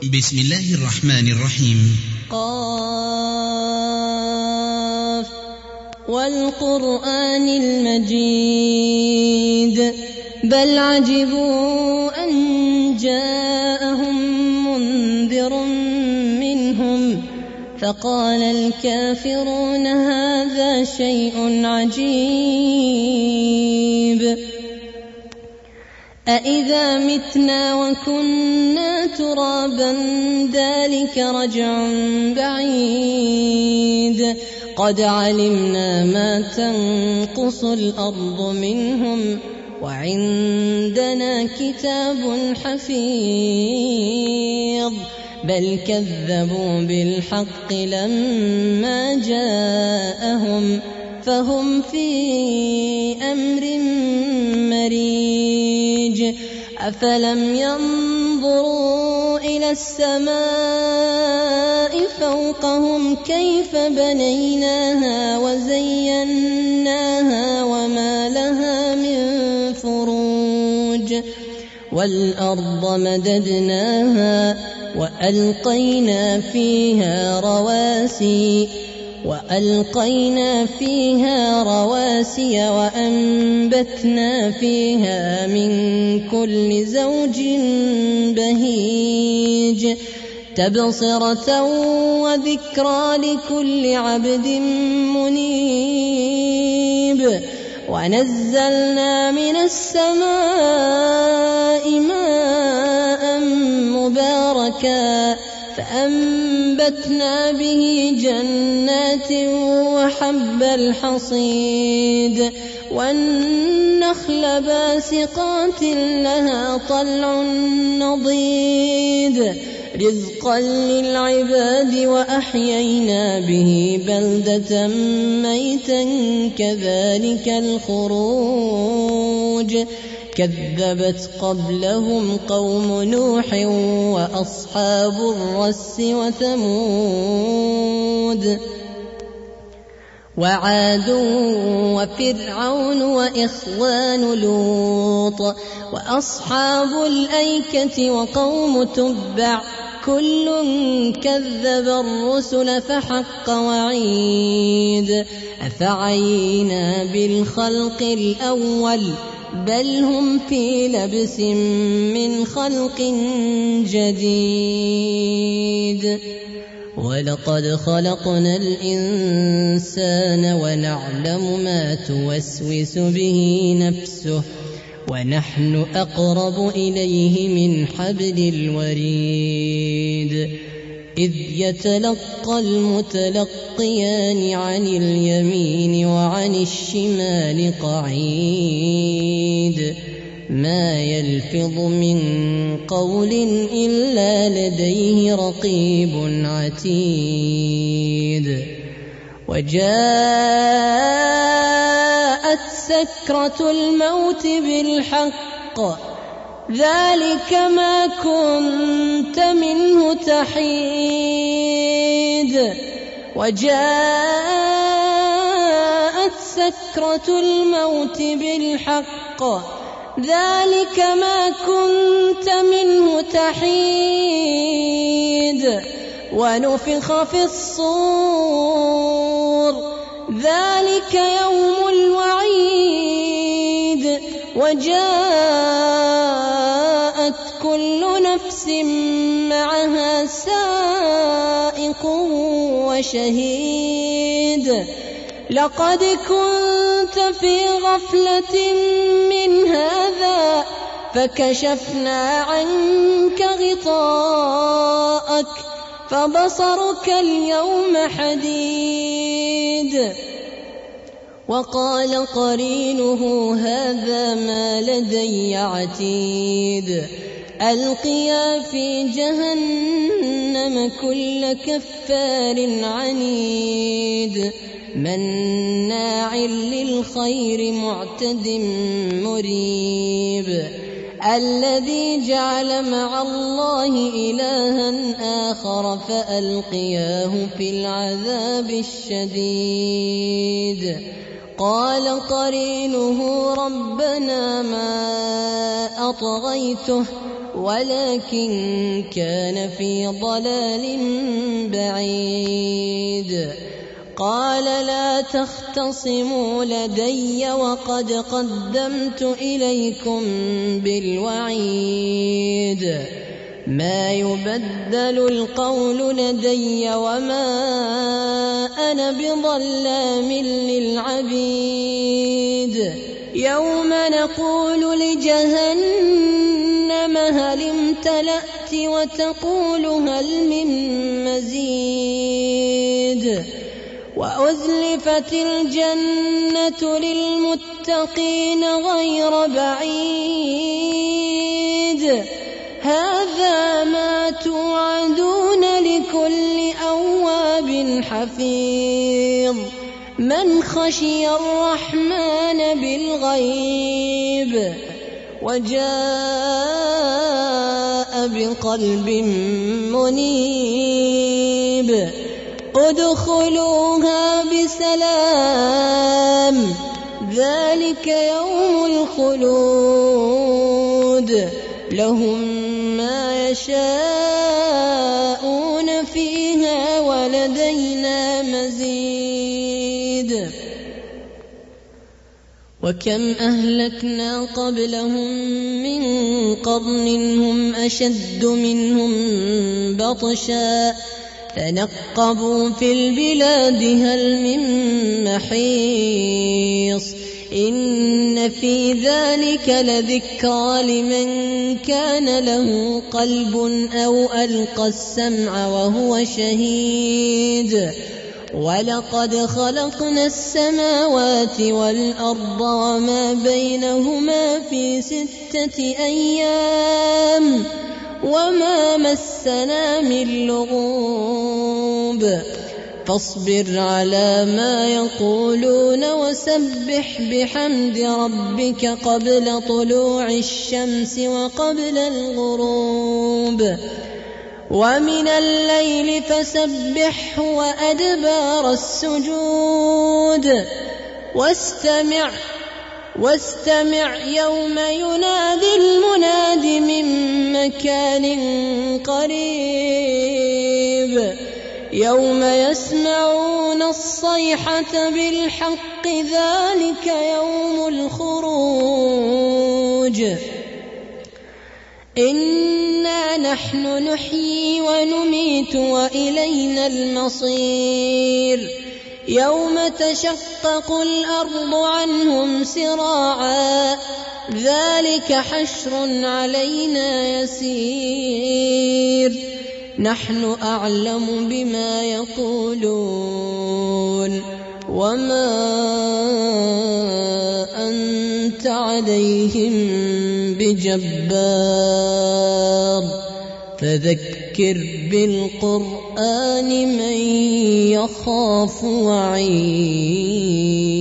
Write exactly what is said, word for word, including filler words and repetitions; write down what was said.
بسم الله الرحمن الرحيم. قاف والقرآن المجيد بل عجبوا أن جاءهم منذر منهم فقال الكافرون هذا شيء عجيب أإذا متنا وكنا ترابا ذلك رجع بعيد قد علمنا ما تنقص الأرض منهم وعندنا كتاب حفيظ بل كذبوا بالحق لما جاءهم فهم في أمر مريج أفلم ينظروا إلى السماء فوقهم كيف بنيناها وزيناها وما لها من فروج والأرض مددناها وألقينا فيها رواسي وألقينا فيها رواسي وأنبتنا فيها من كل زوج بهيج تبصرة وذكرى لكل عبد منيب ونزلنا من السماء ماء مباركا فأنبتنا به جنات وحب الحصيد والنخل باسقات لها طلع نضيد رزقا للعباد وأحيينا به بلدة ميتا كذلك الخروج كذبت قبلهم قوم نوح وأصحاب الرس وثمود وعاد وفرعون وإخوان لوط وأصحاب الأيكة وقوم تبع كل كذب الرسل فحق وعيد أفعينا بالخلق الأول بل هم في لبس من خلق جديد ولقد خلقنا الإنسان ونعلم ما توسوس به نفسه ونحن أقرب إليه من حبل الوريد إذ يتلقى المتلقيان عن اليمين وعن الشمال قعيد ما يلفظ من قول إلا لديه رقيب عتيد وجاءت سكرة الموت بالحق ذلك ما كنت منه تحيد وجاءت سكرة الموت بالحق ذلك ما كنت منه تحيد ونفخ في الصور ذلك يوم الوعيد وجاءت كل نفس معها سائق وشهيد لقد كنت في غفلة من هذا فكشفنا عنك غطاءك فبصرك اليوم حديد وقال قرينه هذا ما لدي عتيد ألقيا في جهنم كل كفار عنيد مناع للخير معتد مريب الذي جعل مع الله إلها آخر فألقياه في العذاب الشديد قال قرينه ربنا ما أطغيته ولكن كان في ضلال بعيد. قال لا تختصموا لدي وقد قدمت إليكم بالوعيد. ما يبدل القول لدي وما أنا بظلام للعبيد. يوم نقول لجهنم هل امتلأت وتقول هل من مزيد. وأزلفت الجنة للمتقين غير بعيد. هذا ما توعدون لكل أواب حفيظ من خشي الرحمن بالغيب وجاء بقلب منيب. ادخلوها بسلام ذلك يوم الخلود. لهم ما يشاءون فيها ولدينا مزيد. وكم أهلكنا قبلهم من قرن هم أشد منهم بطشا فنقبوا في البلاد هل من محيص. إن في ذلك لذكرى لمن كان له قلب أو ألقى السمع وهو شهيد. ولقد خلقنا السماوات والأرض وما بينهما في ستة أيام وما مسنا من لغوب. فاصبر على ما يقولون وسبح بحمد ربك قبل طلوع الشمس وقبل الغروب ومن الليل فسبحه وأدبار السجود. واستمع واستمع يوم ينادي المناد من مكان قريب. يوم يسمعون الصيحة بالحق ذلك يوم الخروج. إنا نحن نحيي ونميت وإلينا المصير. يوم تشقق الأرض عنهم سراعا ذلك حشر علينا يسير. نحن أعلم بما يقولون وما أنت عليهم بجبار. فذكر بالقرآن من يخاف وعيد.